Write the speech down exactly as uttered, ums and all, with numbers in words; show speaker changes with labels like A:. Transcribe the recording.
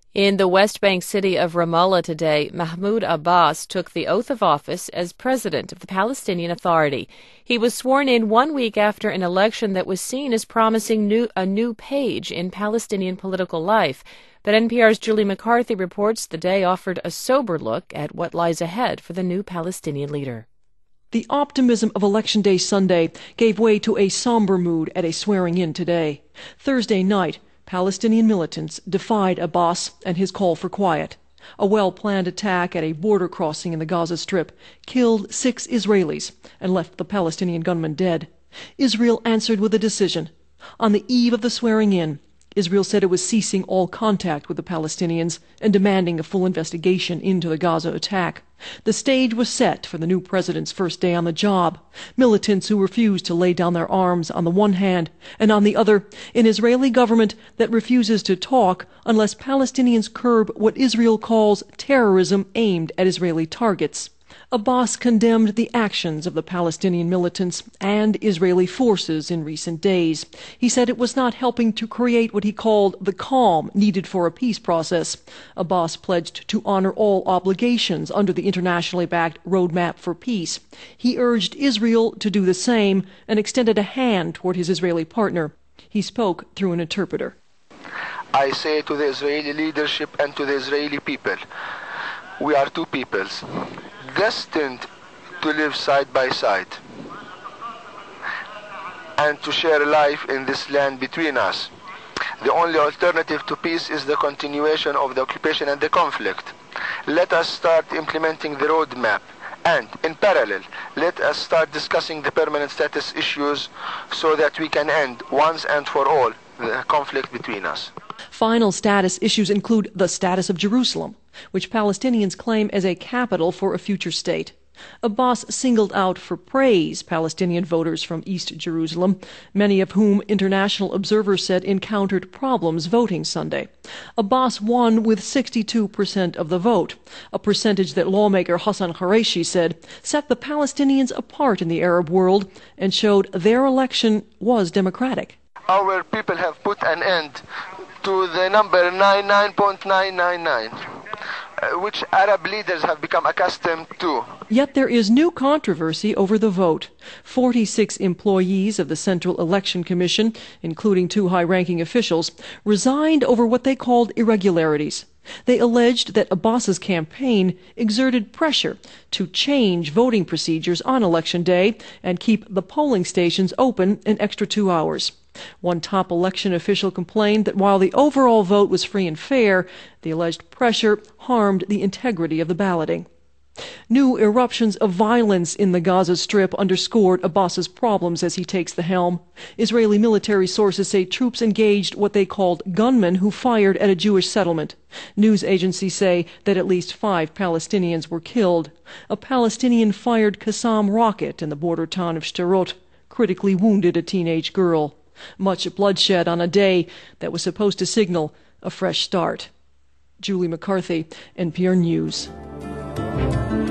A: In the West Bank city of Ramallah today, Mahmoud Abbas took the oath of office as president of the Palestinian Authority. He was sworn in one week after an election that was seen as promising new, a new page in Palestinian political life. But N P R's Julie McCarthy reports the day offered a sober look at what lies ahead for the new Palestinian leader.
B: The optimism of Election Day Sunday gave way to a somber mood at a swearing-in today. Thursday night, Palestinian militants defied Abbas and his call for quiet. A well-planned attack at a border crossing in the Gaza Strip killed six Israelis and left the Palestinian gunman dead. Israel answered with a decision. On the eve of the swearing-in, Israel said it was ceasing all contact with the Palestinians and demanding a full investigation into the Gaza attack. The stage was set for the new president's first day on the job. Militants who refused to lay down their arms on the one hand, and on the other, an Israeli government that refuses to talk unless Palestinians curb what Israel calls terrorism aimed at Israeli targets. Abbas condemned the actions of the Palestinian militants and Israeli forces in recent days. He said it was not helping to create what he called the calm needed for a peace process. Abbas pledged to honor all obligations under the internationally backed Roadmap for Peace. He urged Israel to do the same and extended a hand toward his Israeli partner. He spoke through an interpreter.
C: I say to the Israeli leadership and to the Israeli people, we are two peoples, destined to live side by side and to share life in this land between us. The only alternative to peace is the continuation of the occupation and the conflict. Let us start implementing the roadmap, and in parallel, let us start discussing the permanent status issues so that we can end once and for all the conflict between us.
B: Final status issues include the status of Jerusalem, which Palestinians claim as a capital for a future state. Abbas singled out for praise Palestinian voters from East Jerusalem, many of whom international observers said encountered problems voting Sunday. Abbas won with sixty-two percent of the vote, a percentage that lawmaker Hassan Qureshi said set the Palestinians apart in the Arab world and showed their election was democratic.
C: Our people have put an end to the number ninety-nine point nine nine nine, uh, which Arab leaders have become accustomed to.
B: Yet there is new controversy over the vote. forty-six employees of the Central Election Commission, including two high-ranking officials, resigned over what they called irregularities. They alleged that Abbas's campaign exerted pressure to change voting procedures on Election Day and keep the polling stations open an extra two hours. One top election official complained that while the overall vote was free and fair, the alleged pressure harmed the integrity of the balloting. New eruptions of violence in the Gaza Strip underscored Abbas's problems as he takes the helm. Israeli military sources say troops engaged what they called gunmen who fired at a Jewish settlement. News agencies say that at least five Palestinians were killed. A Palestinian-fired Qassam rocket in the border town of Sderot critically wounded a teenage girl. Much bloodshed on a day that was supposed to signal a fresh start. Julie McCarthy, N P R News.